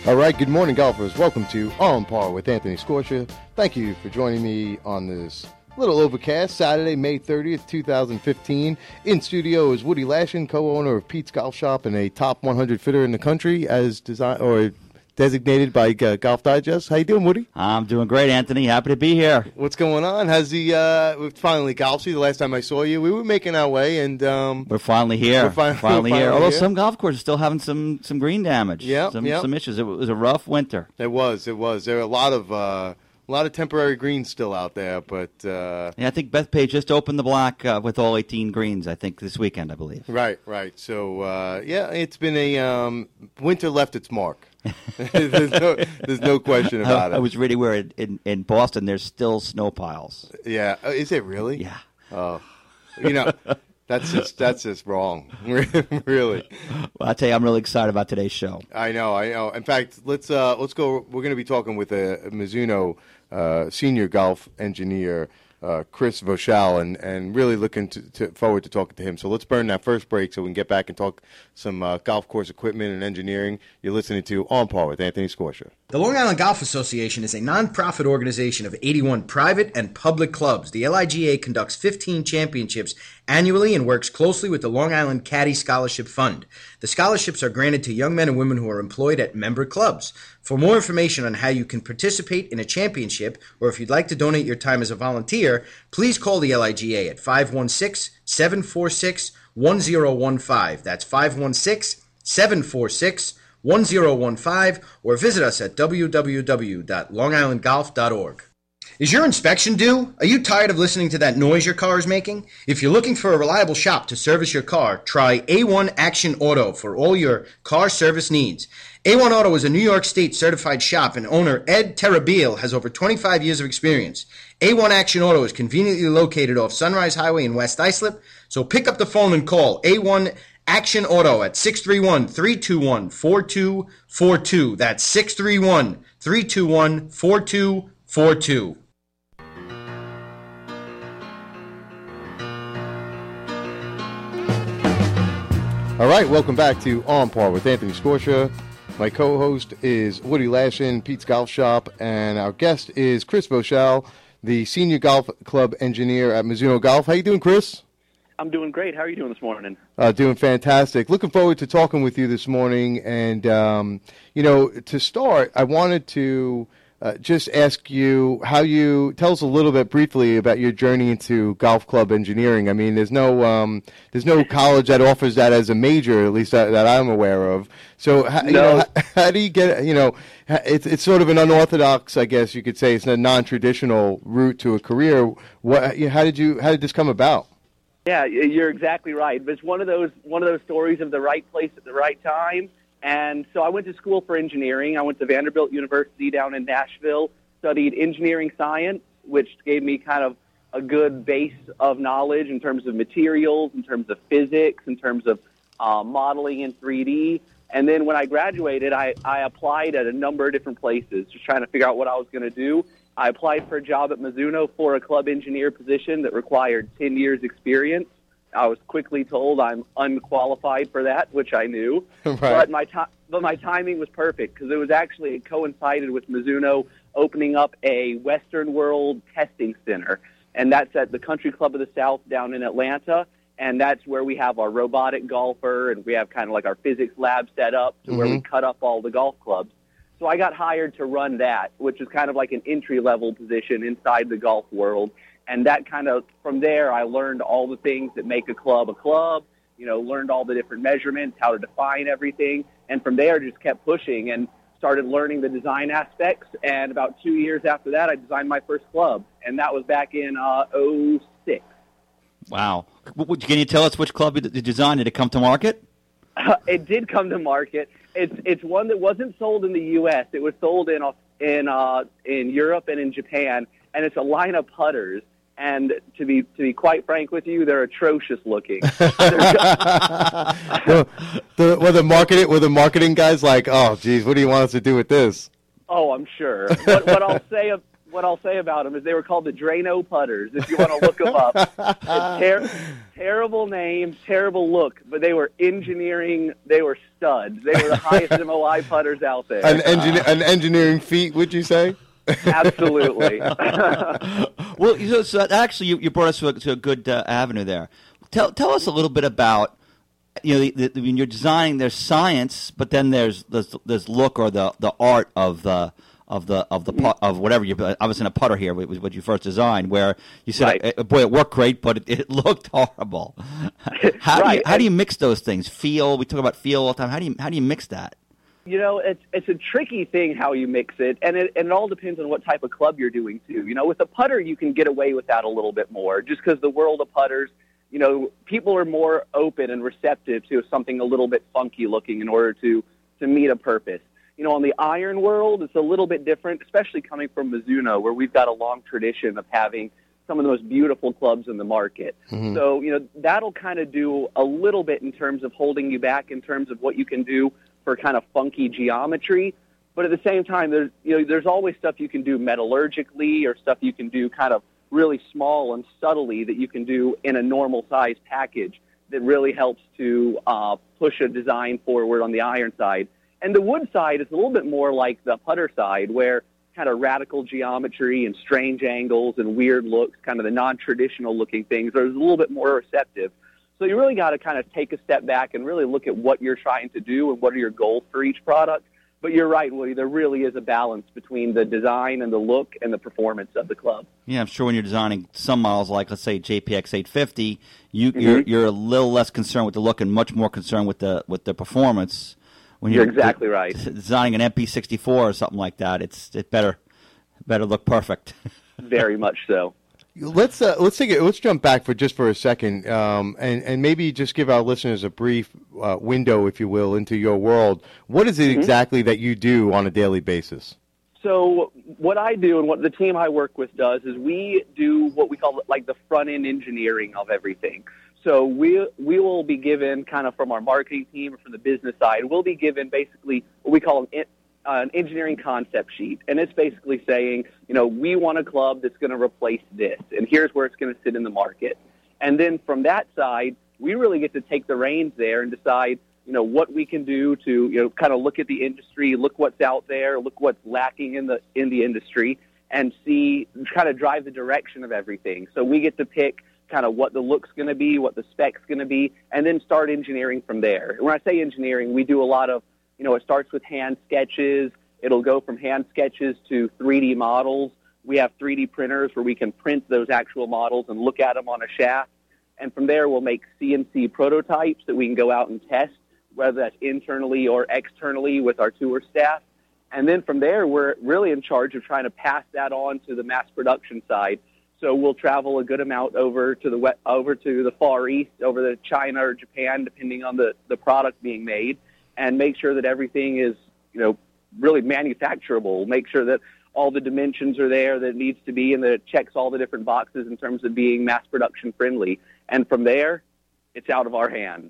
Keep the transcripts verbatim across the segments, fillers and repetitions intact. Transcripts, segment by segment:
All right, good morning, golfers. Welcome to On Par with Anthony Scorsia. Thank you for joining me on this little overcast Saturday, May thirtieth, twenty fifteen. In studio is Woody Lashin, co-owner of Pete's Golf Shop and a top one hundred fitter in the country, as design or designated by uh, Golf Digest. How you doing, Woody? I'm doing great, Anthony. Happy to be here. What's going on? How's the uh, we've finally golf season? The last time I saw you, we were making our way, and um, we're finally here. We're fin- finally, we're here. finally Although here. some golf courses are still having some, some green damage. Yeah, some yep. some issues. It was a rough winter. It was. It was. There were a lot of uh, a lot of temporary greens still out there, but uh, yeah, I think Bethpage just opened the block uh, with all eighteen greens. I think this weekend, I believe. Right, right. So uh, yeah, it's been a um, winter left its mark. there's, no, there's no question about I, it. I was reading where in, in, in Boston there's still snow piles. Yeah, uh, is it really? Yeah. Oh, you know, that's just that's just wrong. Really. Well, I tell you, I'm really excited about today's show. I know, I know. In fact, let's uh, let's go. We're going to be talking with a, a Mizuno uh, senior golf engineer, uh, Chris Voshal, and, and really looking to, to forward to talking to him. So let's burn that first break so we can get back and talk some uh, golf course equipment and engineering. You're listening to On Par with Anthony Scorsia. The Long Island Golf Association is a non-profit organization of eighty-one private and public clubs. The L I G A conducts fifteen championships annually and works closely with the Long Island Caddy Scholarship Fund. The scholarships are granted to young men and women who are employed at member clubs. For more information on how you can participate in a championship, or if you'd like to donate your time as a volunteer, please call the L I G A at five one six, seven four six, one zero one five. That's five one six, seven four six, one zero one five, or visit us at w w w dot long island golf dot org. Is your inspection due? Are you tired of listening to that noise your car is making? If you're looking for a reliable shop to service your car, try A one Action Auto for all your car service needs. A one Auto is a New York State certified shop, and owner Ed Terabile has over twenty-five years of experience. A one Action Auto is conveniently located off Sunrise Highway in West Islip, so pick up the phone and call A one Action Auto at six three one, three two one, four two four two. That's six three one, three two one, four two four two. All right, welcome back to On Par with Anthony Scorsia. My co-host is Woody Lashin, Pete's Golf Shop, and our guest is Chris Voshal, the senior golf club engineer at Mizuno Golf. How you doing, Chris? I'm doing great. How are you doing this morning? Uh, doing fantastic. Looking forward to talking with you this morning. And, um, you know, to start, I wanted to uh, just ask you how you tell us a little bit briefly about your journey into golf club engineering. I mean, there's no um, there's no college that offers that as a major, at least that, that I'm aware of. So, how, no. you know, how, how do you get, you know, it's it's sort of an unorthodox, I guess you could say, it's a non-traditional route to a career. What, how did you how did this come about? Yeah, you're exactly right. It's one of those one of those stories of the right place at the right time. And so I went to school for engineering. I went to Vanderbilt University down in Nashville, studied engineering science, which gave me kind of a good base of knowledge in terms of materials, in terms of physics, in terms of uh, modeling in three D. And then when I graduated, I, I applied at a number of different places, just trying to figure out what I was going to do. I applied for a job at Mizuno for a club engineer position that required ten years experience. I was quickly told I'm unqualified for that, which I knew. Right. But my to- but my timing was perfect because it was actually it coincided with Mizuno opening up a Western World testing center, and that's at the Country Club of the South down in Atlanta. And that's where we have our robotic golfer, and we have kind of like our physics lab set up to mm-hmm. where we cut up all the golf clubs. So I got hired to run that, which is kind of like an entry-level position inside the golf world. And that kind of, from there, I learned all the things that make a club a club, you know, learned all the different measurements, how to define everything. And from there, just kept pushing and started learning the design aspects. And about two years after that, I designed my first club. And that was back in uh, oh six. Wow. Can you tell us which club you designed? Did it come to market? Uh, it did come to market. It's it's one that wasn't sold in the U S. It was sold in in uh, in Europe and in Japan. And it's a line of putters. And to be to be quite frank with you, they're atrocious looking. well, the, well, the marketing, well, the marketing guys like, oh, geez, what do you want us to do with this? Oh, I'm sure. What, what I'll say, what I'll say about them is they were called the Drano putters, if you want to look them up. Ter- terrible name, terrible look, but they were engineering, they were studs. They were the highest M O I putters out there. An, engin- an engineering feat, would you say? Absolutely. Well, so, so actually, you, you brought us to a, to a good uh, avenue there. Tell tell us a little bit about, you know, the, the, when you're designing, there's science, but then there's there's, there's look or the, the art of the of the of the put, of whatever you. I was in a putter here, was what you first designed, where you said, Right. uh, "Boy, it worked great, but it, it looked horrible." How do Right. you how do you mix those things? Feel. We talk about feel all the time. How do you how do you mix that? You know, it's it's a tricky thing how you mix it, and it and it all depends on what type of club you're doing too. You know, with a putter, you can get away with that a little bit more, just because the world of putters, you know, people are more open and receptive to something a little bit funky looking in order to to meet a purpose. You know, on the iron world, it's a little bit different, especially coming from Mizuno, where we've got a long tradition of having some of the most beautiful clubs in the market. Mm-hmm. So, you know, that'll kind of do a little bit in terms of holding you back in terms of what you can do for kind of funky geometry. But at the same time, there's, you know, there's always stuff you can do metallurgically or stuff you can do kind of really small and subtly that you can do in a normal size package that really helps to uh, push a design forward on the iron side. And the wood side is a little bit more like the putter side, where kind of radical geometry and strange angles and weird looks, kind of the non-traditional looking things, are a little bit more receptive. So you really got to kind of take a step back and really look at what you're trying to do and what are your goals for each product. But you're right, Willie, there really is a balance between the design and the look and the performance of the club. Yeah, I'm sure when you're designing some models like, let's say, J P X eight fifty, you, Mm-hmm. you're you're a little less concerned with the look and much more concerned with the with the performance. When You're you're exactly right. designing an M P sixty-four or something like that, it's it better better look perfect. Very much so. Let's uh, let's take it. Let's jump back for just for a second, um, and and maybe just give our listeners a brief uh, window, if you will, into your world. What is it Mm-hmm. exactly that you do on a daily basis? So what I do and what the team I work with does is we do what we call like the front end engineering of everything. So we we will be given kind of from our marketing team or from the business side, we'll be given basically what we call an Uh, an engineering concept sheet, and it's basically saying, you know, we want a club that's going to replace this, and here's where it's going to sit in the market. And then from that side, we really get to take the reins there and decide, you know, what we can do to, you know, kind of look at the industry, look what's out there, look what's lacking in the in the industry, and see, kind of drive the direction of everything. So we get to pick kind of what the look's going to be, what the spec's going to be, and then start engineering from there. When I say engineering, we do a lot of, you know, it starts with hand sketches. It'll go from hand sketches to three D models. We have three D printers where we can print those actual models and look at them on a shaft. And from there, we'll make C N C prototypes that we can go out and test, whether that's internally or externally with our tour staff. And then from there, we're really in charge of trying to pass that on to the mass production side. So we'll travel a good amount over to the over to the Far East, over to China or Japan, depending on the, the product being made, and make sure that everything is, you know, really manufacturable. Make sure that all the dimensions are there that it needs to be and that it checks all the different boxes in terms of being mass production friendly. And from there, it's out of our hands.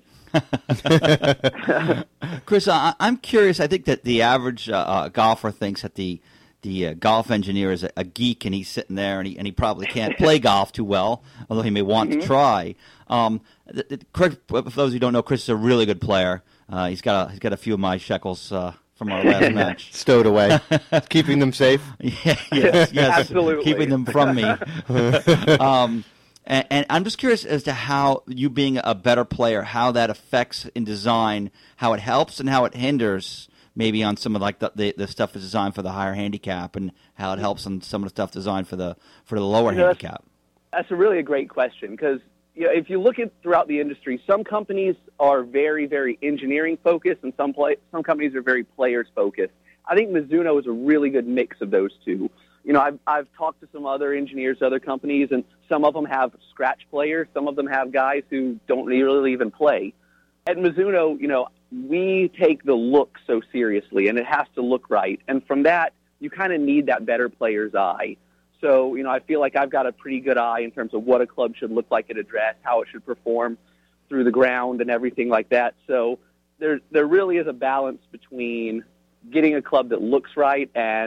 Chris, I, I'm curious. I think that the average uh, uh, golfer thinks that the the uh, golf engineer is a, a geek, and he's sitting there, and he and he probably can't play golf too well, although he may want Mm-hmm. to try. Um, th- th- Chris, for those who don't know, Chris is a really good player. Uh, he's got a, he's got a few of my shekels uh, from our last match. Stowed away, keeping them safe. Yeah, yes, yes, Absolutely. keeping them from me. um, and, and I'm just curious as to how you being a better player, how that affects in design, how it helps and how it hinders. Maybe on some of like the, the the stuff that's designed for the higher handicap, and how it helps on some of the stuff designed for the for the lower You know, that's- handicap. That's a really a great question because, you know, if you look at throughout the industry, some companies are very, very engineering focused, and some play, some companies are very players focused. I think Mizuno is a really good mix of those two. You know, I've I've talked to some other engineers, other companies, and some of them have scratch players, some of them have guys who don't really even play. At Mizuno, you know, we take the look so seriously, and it has to look right. And from that, you kind of need that better player's eye. So, you know, I feel like I've got a pretty good eye in terms of what a club should look like at a dress, how it should perform through the ground and everything like that. So there, there really is a balance between getting a club that looks right and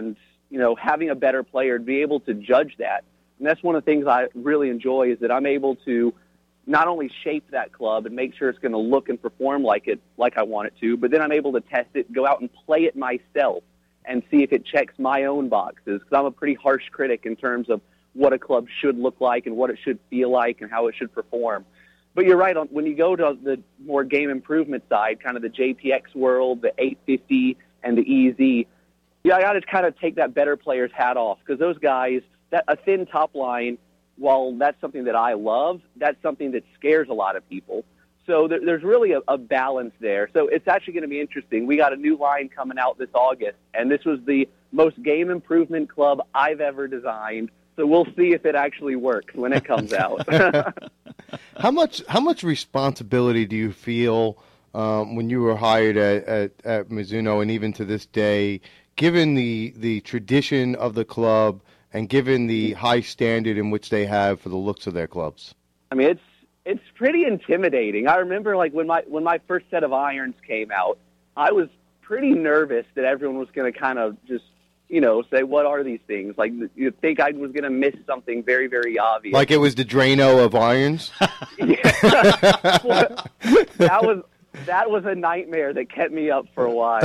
you know, having a better player to be able to judge that. And that's one of the things I really enjoy is that I'm able to not only shape that club and make sure it's going to look and perform like it, like I want it to, but then I'm able to test it, go out and play it myself and see if it checks my own boxes. Because I'm a pretty harsh critic in terms of what a club should look like and what it should feel like and how it should perform. But you're right, on when you go to the more game improvement side, kind of the J P X world, the eight fifty and the E Z, yeah, I got to kind of take that better player's hat off because those guys, that a thin top line, while that's something that I love, that's something that scares a lot of people. So there, there's really a, a balance there. So it's actually going to be interesting. We got a new line coming out this August, and this was the most game improvement club I've ever designed. So we'll see if it actually works when it comes out. How much how much responsibility do you feel um, when you were hired at, at, at Mizuno, and even to this day, given the, the tradition of the club and given the high standard in which they have for the looks of their clubs? I mean, it's it's pretty intimidating. I remember, like, when my when my first set of irons came out, I was pretty nervous that everyone was going to kind of just, you know, say, what are these things? Like, you'd think I was going to miss something very, very obvious. Like it was the Drano of irons? that was that was a nightmare that kept me up for a while.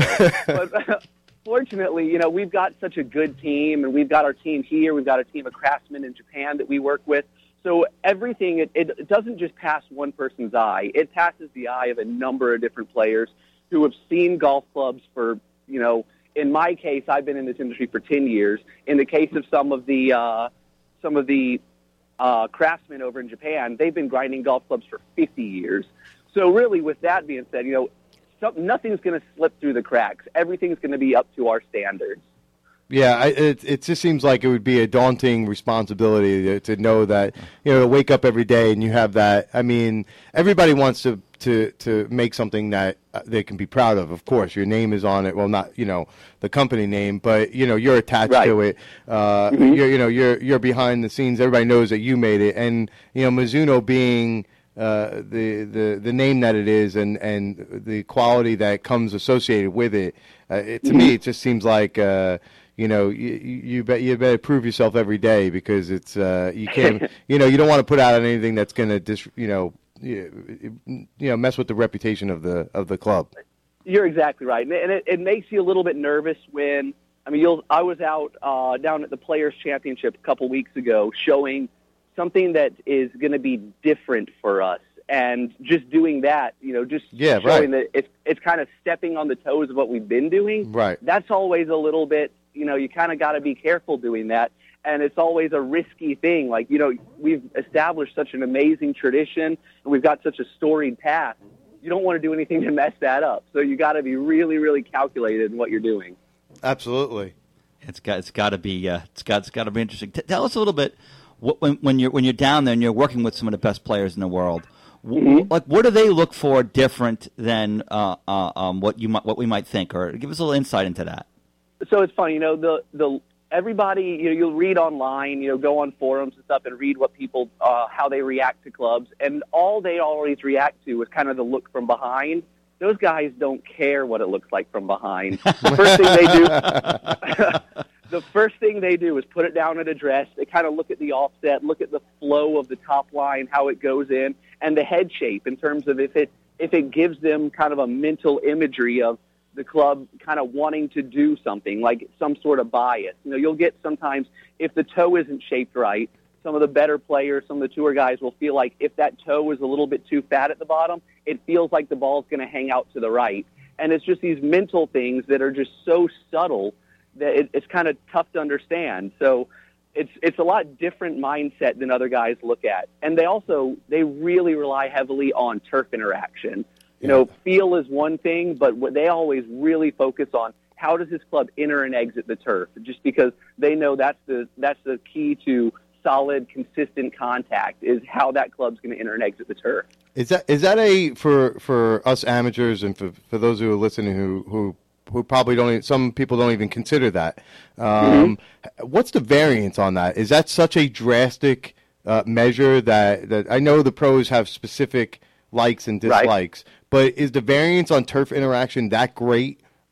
But fortunately, you know, we've got such a good team, and we've got our team here. We've got a team of craftsmen in Japan that we work with. So everything, it, it doesn't just pass one person's eye. It passes the eye of a number of different players who have seen golf clubs for, you know, in my case, I've been in this industry for ten years. In the case of some of the uh, some of the uh, craftsmen over in Japan, they've been grinding golf clubs for fifty years. So really, with that being said, you know, some, nothing's going to slip through the cracks. Everything's going to be up to our standards. Yeah, I, it it just seems like it would be a daunting responsibility to, to know that, you know, to wake up every day and you have that. I mean, everybody wants to, to, to make something that they can be proud of. Of course, your name is on it. Well, not, you know, the company name, but, you know, you're attached right. to it. Uh, mm-hmm. You're, you know, you're you're behind the scenes. Everybody knows that you made it, and you know, Mizuno being uh, the the the name that it is, and and the quality that comes associated with it. Uh, it to mm-hmm. me, it just seems like. Uh, You know, you you, bet, you better prove yourself every day because it's uh, you can't you know you don't want to put out anything that's going to dis you know you, you know mess with the reputation of the of the club. You're exactly right, and it, it makes you a little bit nervous when I mean you'll I was out uh, down at the Players Championship a couple weeks ago showing something that is going to be different for us, and just doing that, you know, just yeah, showing right. that it's it's kind of stepping on the toes of what we've been doing. Right. That's always a little bit. You know, you kind of got to be careful doing that, and it's always a risky thing. Like, you know, we've established such an amazing tradition, and we've got such a storied past. You don't want to do anything to mess that up. So you got to be really, really calculated in what you're doing. Absolutely. It's got it's got to be uh, it's got it's got to be interesting. T- tell us a little bit what, when when you're when you're down there and you're working with some of the best players in the world. Mm-hmm. Like, what do they look for different than uh, uh, um, what you might, what we might think, or give us a little insight into that. So it's funny, you know, the the everybody, you know, you'll read online, you know, go on forums and stuff and read what people, uh, how they react to clubs, and all they always react to is kind of the look from behind. Those guys don't care what it looks like from behind. The first thing they do, the first thing they do is put it down at address. They kind of look at the offset, look at the flow of the top line, how it goes in, and the head shape in terms of if it if it gives them kind of a mental imagery of the club kind of wanting to do something, like some sort of bias. You know, you'll get sometimes if the toe isn't shaped right, some of the better players, some of the tour guys will feel like if that toe is a little bit too fat at the bottom, it feels like the ball's going to hang out to the right. And it's just these mental things that are just so subtle that it, it's kind of tough to understand. So it's it's a lot different mindset than other guys look at. And they also, they really rely heavily on turf interaction. You know, feel is one thing, but what they always really focus on, how does this club enter and exit the turf? Just because they know that's the that's the key to solid, consistent contact is how that club's going to enter and exit the turf. Is that is that a for for us amateurs and for for those who are listening who who who probably don't even, some people don't even consider that. Um, mm-hmm. What's the variance on that? Is that such a drastic uh, measure that that I know the pros have specific likes and dislikes, right. But is the variance on turf interaction that great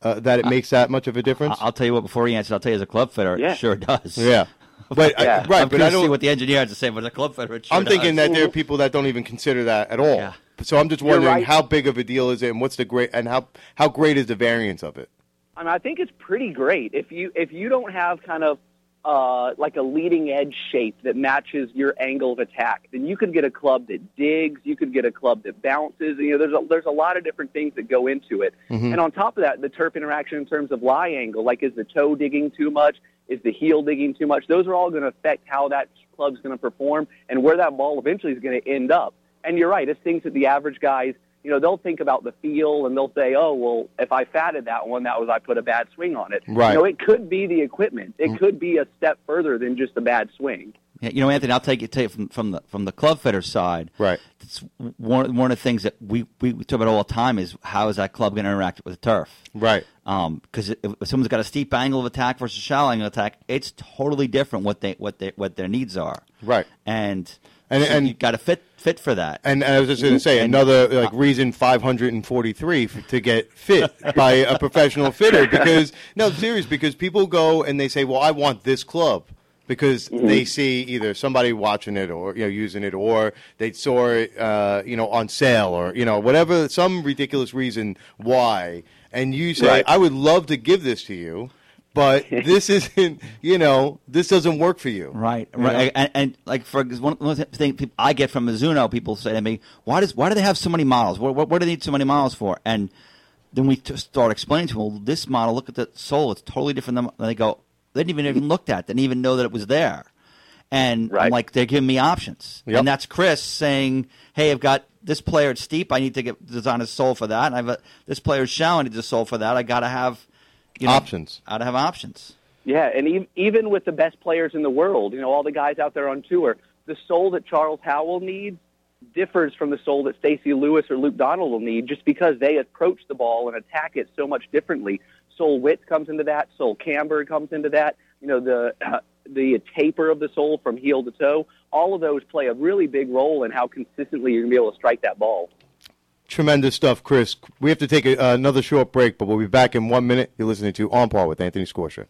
uh, that it makes that much of a difference? I'll tell you what. Before he answers, I'll tell you as a club fitter, Yeah. it sure does. Yeah. But Yeah. I, right, I'm but I to see don't. what the engineer has to say, but the club fitter, it sure I'm thinking does. that there are people that don't even consider that at all. Yeah. So I'm just You're wondering right. how big of a deal is it, and what's the great, and how how great is the variance of it? I mean, I think it's pretty great. If you if you don't have kind of uh, like a leading edge shape that matches your angle of attack, then you could get a club that digs. You could get a club that bounces. You know, there's a, there's a lot of different things that go into it. Mm-hmm. And on top of that, the turf interaction in terms of lie angle, like is the toe digging too much? Is the heel digging too much? Those are all going to affect how that club's going to perform and where that ball eventually is going to end up. And you're right, it's things that the average guys, you know, they'll think about the feel and they'll say, oh, well, if I fatted that one, that was I put a bad swing on it. Right. You know, it could be the equipment. It could be a step further than just a bad swing. Yeah, you know, Anthony, I'll take it, take it from, from the from the club fitter side. Right. It's one one of the things that we, we, we talk about all the time is how is that club going to interact with the turf? Right. Because um, if someone's got a steep angle of attack versus a shallow angle of attack, it's totally different what they what they what their needs are. Right. And And- so and- you got to fit fit for that. And I was just going to say And- another like reason five hundred forty-three f- to get fit by a professional fitter, because no, serious, because people go and they say, well, I want this club. Because they see either somebody watching it or, you know, using it, or they saw it, uh, you know, on sale, or, you know, whatever, some ridiculous reason why. And you say, Right. I would love to give this to you, but this isn't, you know, this doesn't work for you. Right, You right, know? and, and like for one, one thing people, I get from Mizuno, people say to me, "Why does why do they have so many models? What, what, what do they need so many models for?" And then we t- start explaining to them, "Well, this model, look at the sole; it's totally different than." And they go, "They didn't even even looked at, didn't even know that it was there." And I'm Right. like, they're giving me options, Yep. and that's Chris saying, "Hey, I've got this player at steep. I need to get design a sole for that. And I've got this player's shallow. I need a sole for that. I got to have you know, Options. I got to have options." Yeah, and e- even with the best players in the world, you know, all the guys out there on tour, the sole that Charles Howell needs differs from the sole that Stacey Lewis or Luke Donald will need, just because they approach the ball and attack it so much differently. Sole width comes into that. Sole camber comes into that. You know, the uh, the taper of the sole from heel to toe. All of those play a really big role in how consistently you're going to be able to strike that ball. Tremendous stuff, Chris. We have to take a, uh, another short break, but we'll be back in one minute. You're listening to On Par with Anthony Scorsia.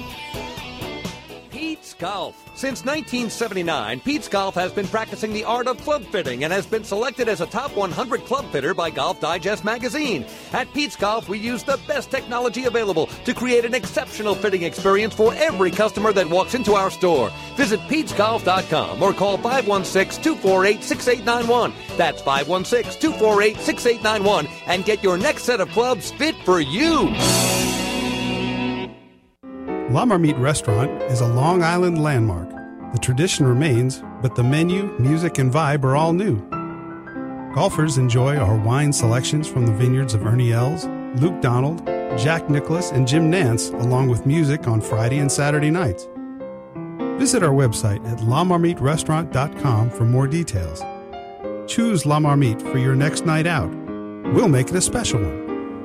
Pete's Golf. Since nineteen seventy-nine, Pete's Golf has been practicing the art of club fitting and has been selected as a top one hundred club fitter by Golf Digest magazine. At Pete's Golf, we use the best technology available to create an exceptional fitting experience for every customer that walks into our store. Visit Pete's Golf dot com or call five one six, two four eight, six eight nine one. That's five one six, two four eight, six eight nine one and get your next set of clubs fit for you. La Marmite Restaurant is a Long Island landmark. The tradition remains, but the menu, music, and vibe are all new. Golfers enjoy our wine selections from the vineyards of Ernie Els, Luke Donald, Jack Nicklaus, and Jim Nance, along with music on Friday and Saturday nights. Visit our website at la marmite restaurant dot com for more details. Choose La Marmite for your next night out. We'll make it a special one.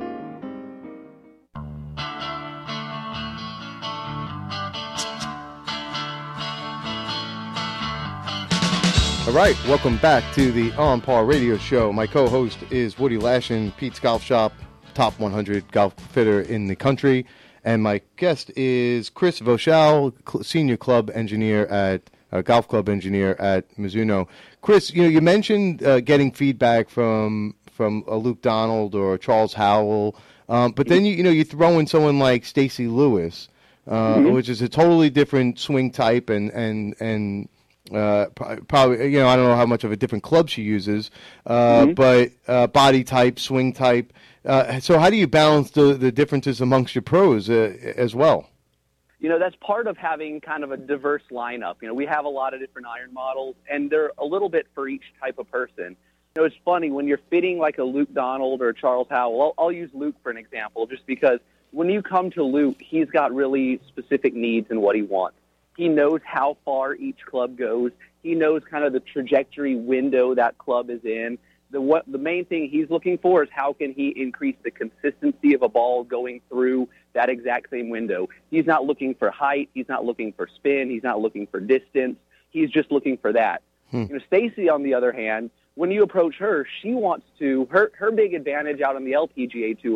All right, welcome back to the On Par Radio Show. My co-host is Woody Lashin, Pete's Golf Shop, top one hundred golf fitter in the country. And my guest is Chris Voshal, cl- senior club engineer at uh, golf club engineer at Mizuno. Chris, you know, you mentioned uh, getting feedback from from uh, Luke Donald or Charles Howell, um, but then you you know you throw in someone like Stacey Lewis, uh, mm-hmm. which is a totally different swing type and and and. Uh, probably, you know, I don't know how much of a different club she uses, uh, mm-hmm. but uh, body type, swing type. Uh, so how do you balance the, the differences amongst your pros uh, as well? You know, that's part of having kind of a diverse lineup. You know, we have a lot of different iron models, and they're a little bit for each type of person. You know, it's funny, when you're fitting like a Luke Donald or a Charles Howell, I'll, I'll use Luke for an example, just because when you come to Luke, he's got really specific needs in what he wants. He knows how far each club goes. He knows kind of the trajectory window that club is in. The what the main thing he's looking for is how can he increase the consistency of a ball going through that exact same window. He's not looking for height. He's not looking for spin. He's not looking for distance. He's just looking for that. Hmm. You know, Stacey, on the other hand, when you approach her, she wants to, her, her big advantage out on the L P G A Tour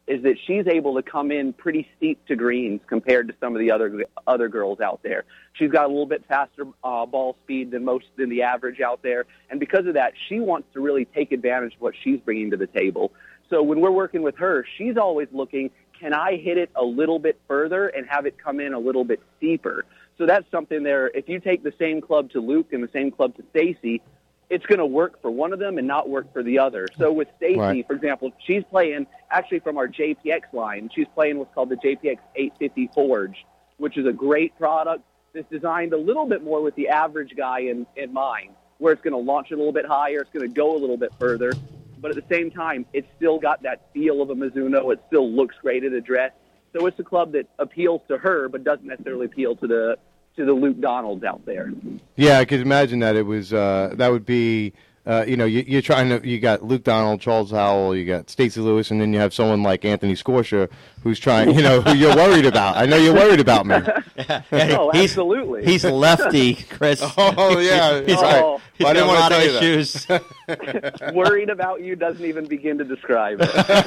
is that she's able to come in pretty steep to greens compared to some of the other other girls out there. She's got a little bit faster uh, ball speed than most than the average out there, and because of that, she wants to really take advantage of what she's bringing to the table. So when we're working with her, she's always looking, can I hit it a little bit further and have it come in a little bit steeper? So that's something there. If you take the same club to Luke and the same club to Stacy, it's going to work for one of them and not work for the other. So with Stacy, Right. for example, she's playing actually from our J P X line. She's playing what's called the J P X eight fifty Forge, which is a great product that's designed a little bit more with the average guy in, in mind, where it's going to launch a little bit higher, it's going to go a little bit further, but at the same time, it's still got that feel of a Mizuno. It still looks great at address. So it's a club that appeals to her, but doesn't necessarily appeal to the to the Luke Donalds out there. Yeah, I could imagine that it was uh, that would be uh, you know you, you're trying to you got Luke Donald, Charles Howell, you got Stacey Lewis, and then you have someone like Anthony Scorsia who's trying you know who you're worried about. I know you're worried about me. Yeah, Oh, he's, absolutely. He's lefty, Chris. Oh yeah, He's right. Oh. He's Well, I got didn't a want lot to of tell you that. issues. Worried about you doesn't even begin to describe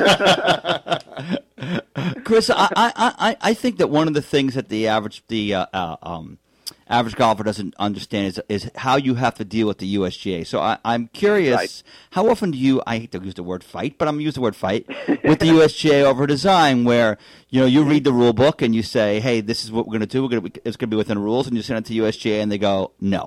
it. Chris, I, I, I, I think that one of the things that the average the uh, uh, um, average golfer doesn't understand is is how you have to deal with the U S G A. So I, I'm curious, Right. how often do you? I hate to use the word fight, but I'm gonna use the word fight with the U S G A over design, where you know you read the rule book and you say, "Hey, this is what we're gonna do. We're gonna it's gonna be within the rules," and you send it to U S G A and they go, "No."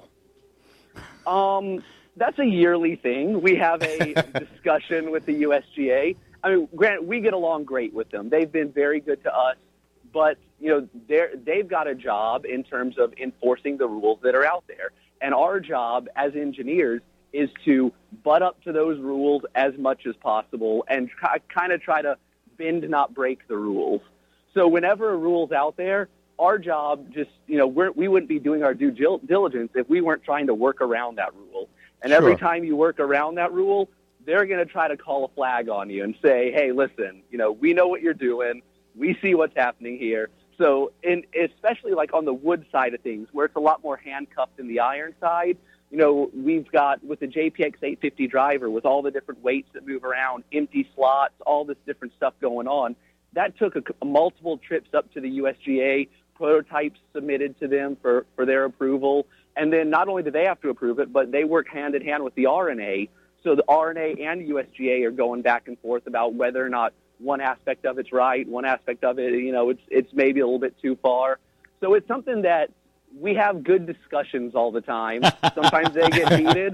Um, that's a yearly thing. We have a discussion with the U S G A. I mean, granted, we get along great with them. They've been very good to us, but you know, they're they've got a job in terms of enforcing the rules that are out there, and our job as engineers is to butt up to those rules as much as possible and try, kind of try to bend, not break the rules. So whenever a rule's out there, our job just, you know, we're, we wouldn't be doing our due gil- diligence if we weren't trying to work around that rule. And Sure. every time you work around that rule, they're going to try to call a flag on you and say, hey, listen, you know, we know what you're doing. We see what's happening here. So in, especially like on the wood side of things, where it's a lot more handcuffed than the iron side, you know, we've got with the J P X eight fifty driver, with all the different weights that move around, empty slots, all this different stuff going on, that took a, a multiple trips up to the U S G A, prototypes submitted to them for, for their approval. And then not only do they have to approve it, but they work hand in hand with the R N A. So the R N A and U S G A are going back and forth about whether or not one aspect of it's right, one aspect of it, you know, it's it's maybe a little bit too far. So it's something that we have good discussions all the time. Sometimes they get heated,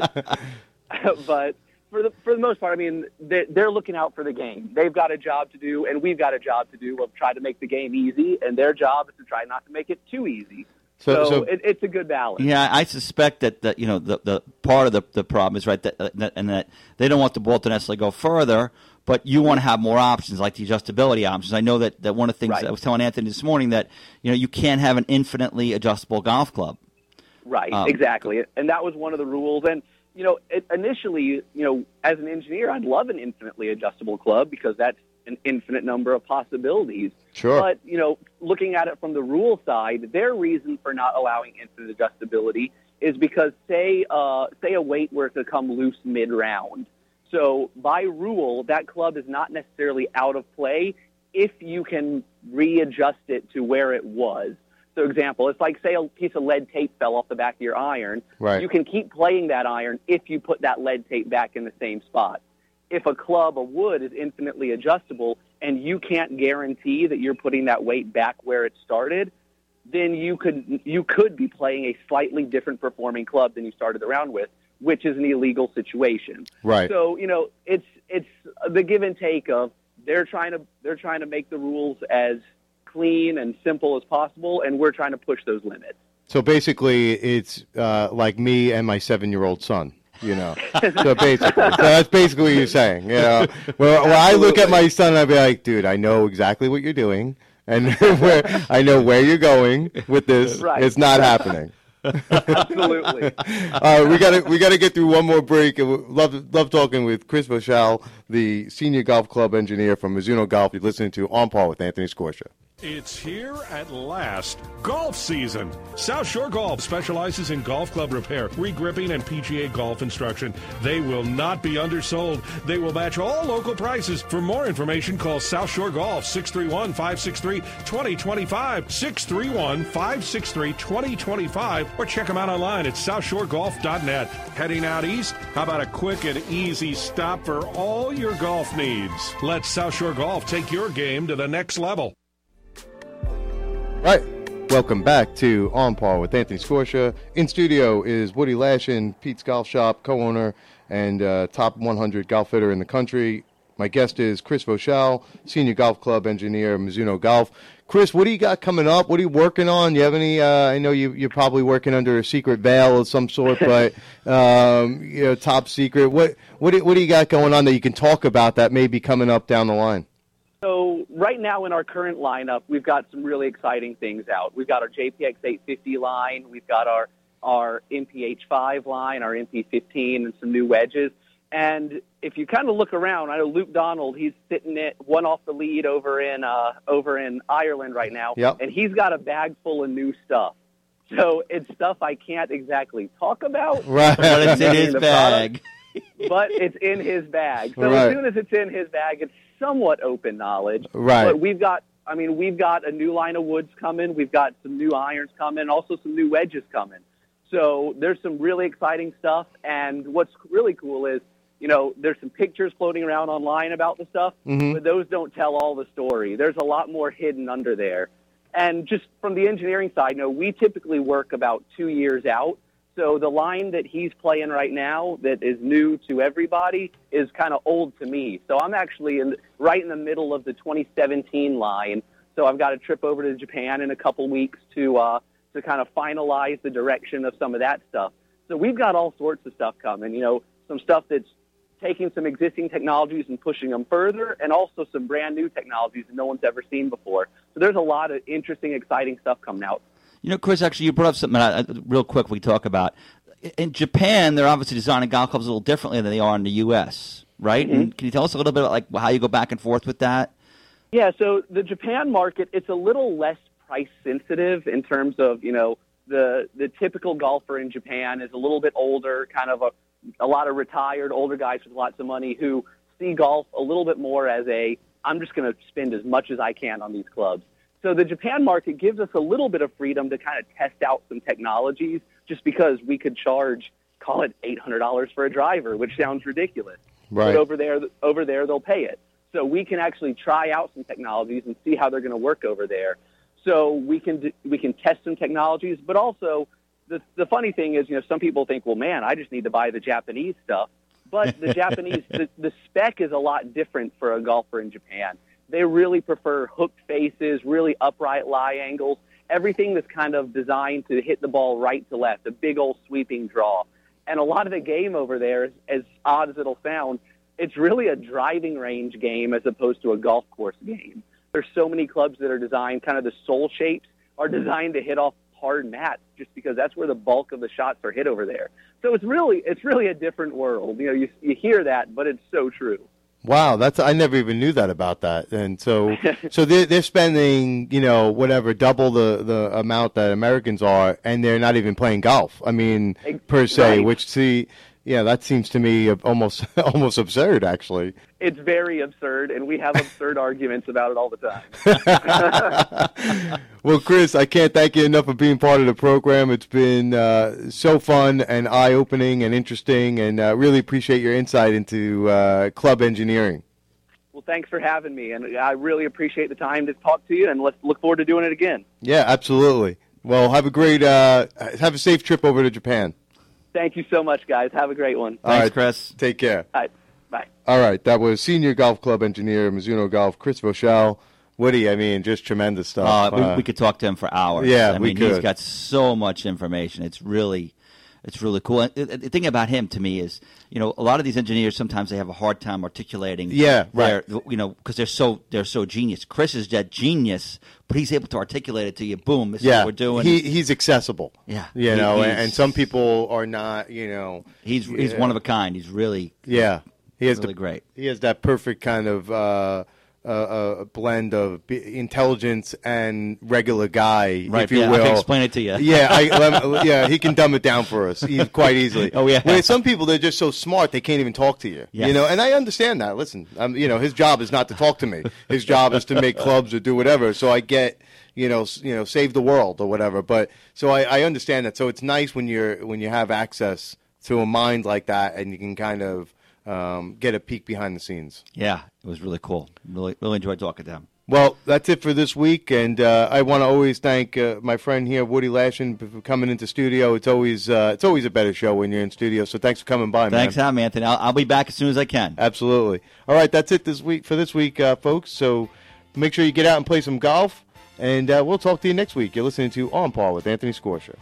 but for the for the most part, I mean, they're, they're looking out for the game. They've got a job to do, and we've got a job to do of try to make the game easy, and their job is to try not to make it too easy. So- So, so- it, it's a good balance. Yeah, I suspect that, that you know the, the part of the, the problem is right that, that and that they don't want the ball to necessarily go further, but you want to have more options like the adjustability options. I know that, that one of the things Right. that I was telling Anthony this morning that you know you can't have an infinitely adjustable golf club. Right, Um, exactly. And that was one of the rules. And, you know, it, initially, you know, as an engineer, I'd love an infinitely adjustable club because that's an infinite number of possibilities. Sure. But, you know, looking at it from the rule side, their reason for not allowing infinite adjustability is because, say, uh, say a weight were to come loose mid-round. So by rule, that club is not necessarily out of play if you can readjust it to where it was. So, example, it's like, say, a piece of lead tape fell off the back of your iron. Right. You can keep playing that iron if you put that lead tape back in the same spot. If a club of wood is infinitely adjustable and you can't guarantee that you're putting that weight back where it started, then you could you could be playing a slightly different performing club than you started the round with, which is an illegal situation. Right. So, you know, it's it's the give and take of they're trying to they're trying to make the rules as clean and simple as possible, and we're trying to push those limits. So basically, it's uh, like me and my seven-year-old son. You know, so basically, so that's basically what you're saying. You know, where, where I look at my son, I'd be like, "Dude, I know exactly what you're doing, and where I know where you're going with this. Right. It's not happening." Absolutely. Uh, we got to we got to get through one more break. And we love love talking with Chris Voshall, the senior golf club engineer from Mizuno Golf. You're listening to On Par with Anthony Scorsia. It's here at last. Golf season. South Shore Golf specializes in golf club repair, regripping, and P G A golf instruction. They will not be undersold. They will match all local prices. For more information, call South Shore Golf, six three one, five six three, two zero two five, six three one, five six three, two zero two five, or check them out online at south shore golf dot net. Heading out east? How about a quick and easy stop for all your golf needs? Let South Shore Golf take your game to the next level. Right. Welcome back to On Par with Anthony Scorsia. In studio is Woody Lashin, Pete's Golf Shop, co-owner and uh, top one hundred golf fitter in the country. My guest is Chris Voshall, Senior Golf Club Engineer, Mizuno Golf. Chris, what do you got coming up? What are you working on? You have any, uh, I know you, you're probably working under a secret veil of some sort, but, um, you know, top secret. What, what, do, what do you got going on that you can talk about that may be coming up down the line? So right now in our current lineup, we've got some really exciting things out. We've got our J P X eight fifty line. We've got our, our M P H five line, our M P fifteen, and some new wedges. And if you kind of look around, I know Luke Donald, he's sitting at one off the lead over in uh, over in Ireland right now, yep. and he's got a bag full of new stuff. So it's stuff I can't exactly talk about. Right. But it's in his bag. But it's in his bag. So right. as soon as it's in his bag, it's somewhat open knowledge. Right. But we've got, I mean, we've got a new line of woods coming. We've got some new irons coming, also some new wedges coming. So there's some really exciting stuff. And what's really cool is, you know, there's some pictures floating around online about the stuff, mm-hmm. but those don't tell all the story. There's a lot more hidden under there. And just from the engineering side, you know, we typically work about two years out. So the line that he's playing right now that is new to everybody is kind of old to me. So I'm actually in, right in the middle of the twenty seventeen line. So I've got a trip over to Japan in a couple weeks to uh, to kind of finalize the direction of some of that stuff. So we've got all sorts of stuff coming, you know, some stuff that's taking some existing technologies and pushing them further, and also some brand new technologies that no one's ever seen before. So there's a lot of interesting, exciting stuff coming out. You know, Chris, actually, you brought up something uh, real quick we talk about. In Japan, they're obviously designing golf clubs a little differently than they are in the U S, right? Mm-hmm. And can you tell us a little bit about like how you go back and forth with that? Yeah, so the Japan market, it's a little less price sensitive in terms of, you know, the the typical golfer in Japan is a little bit older, kind of a, a lot of retired older guys with lots of money who see golf a little bit more as a, I'm just going to spend as much as I can on these clubs. So the Japan market gives us a little bit of freedom to kind of test out some technologies just because we could charge, call it eight hundred dollars for a driver, which sounds ridiculous. Right. But over there, over there, they'll pay it. So we can actually try out some technologies and see how they're going to work over there. So we can we can test some technologies, but also the the funny thing is, you know, some people think, well, man, I just need to buy the Japanese stuff. But the Japanese, the, the spec is a lot different for a golfer in Japan. They really prefer hooked faces, really upright lie angles, everything that's kind of designed to hit the ball right to left, a big old sweeping draw. And a lot of the game over there, as odd as it'll sound, it's really a driving range game as opposed to a golf course game. There's so many clubs that are designed, kind of the soul shapes are designed to hit off hard mats just because that's where the bulk of the shots are hit over there. So it's really it's really a different world. You know, you, you hear that, but it's so true. Wow, that's I never even knew that about that. And so so they're, they're spending, you know, whatever, double the, the amount that Americans are, and they're not even playing golf. I mean, per se, right. which, see, yeah, that seems to me almost almost absurd, actually. It's very absurd, and we have absurd arguments about it all the time. Well, Chris, I can't thank you enough for being part of the program. It's been uh, so fun and eye-opening and interesting, and uh, really appreciate your insight into uh, club engineering. Well, thanks for having me, and I really appreciate the time to talk to you, and let's look forward to doing it again. Yeah, absolutely. Well, have a great, uh, have a safe trip over to Japan. Thank you so much, guys. Have a great one. Thanks, All right, Chris. Take care. All right. Bye. All right, that was Senior Golf Club Engineer, Mizuno Golf, Chris Voshall. Woody, I mean, just tremendous stuff. Uh, we, uh, we could talk to him for hours. Yeah, I we mean, could. He's got so much information. It's really, it's really cool. And the thing about him to me is, you know, a lot of these engineers sometimes they have a hard time articulating. Yeah, right. Their, you know, because they're so they're so genius. Chris is that genius, but he's able to articulate it to you. Boom, this yeah, is what we're doing. He he's accessible. Yeah, you he- know, and, he's- and some people are not. You know, he's he's yeah. one of a kind. He's really Yeah, he has really the, great. He has that perfect kind of uh, uh, a blend of b- intelligence and regular guy, Right, if you yeah, will. I can explain it to you. Yeah, I, lem- yeah, he can dumb it down for us e- quite easily. Oh, yeah. Where some people, they're just so smart they can't even talk to you. Yes. You know, and I understand that. Listen, um, you know, his job is not to talk to me. His job is to make clubs or do whatever. So I get, you know, s- you know, save the world or whatever. But so I, I understand that. So it's nice when you're when you have access to a mind like that, and you can kind of um, get a peek behind the scenes. Yeah, it was really cool. Really, really enjoyed talking to him. Well, that's it for this week, and uh, I want to always thank uh, my friend here, Woody Lashin, for coming into studio. It's always uh, it's always a better show when you're in studio. So thanks for coming by, man. Thanks, Ham, Anthony. I'll, I'll be back as soon as I can. Absolutely. All right, that's it this week for this week, uh, folks. So make sure you get out and play some golf, and uh, we'll talk to you next week. You're listening to On Par with Anthony Scorsha.